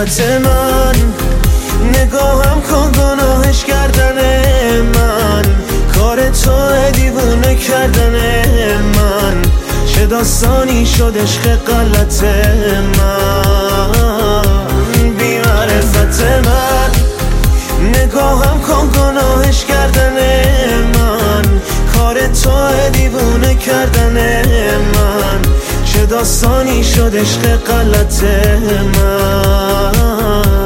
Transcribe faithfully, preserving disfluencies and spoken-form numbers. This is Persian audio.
معرفت من، نگاهم کن گناهش کردن من، کار تو دیوونه کردن من، چه داستانی شد عشق غلط من. بی معرفت من، نگاهم کن گناهش کردن من، کار تو دیوونه کردن من، چه داستانی شد عشق غلط من.